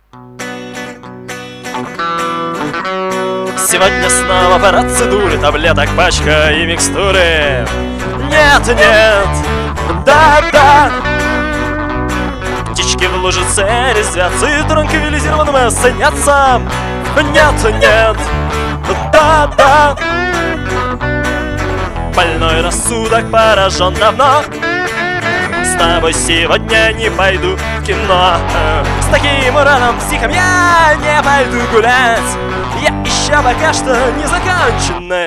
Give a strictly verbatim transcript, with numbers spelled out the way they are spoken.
Сегодня снова процедуры, таблеток пачка и микстуры. Нет, нет, да, да. Птички в лужице резвятся и транквилизированным снятся. Нет, нет, да, да. Больной рассудок поражен давно. С тобой сегодня не пойду в кино. С таким ураном психом я не пойду гулять. Я еще пока что не законченный.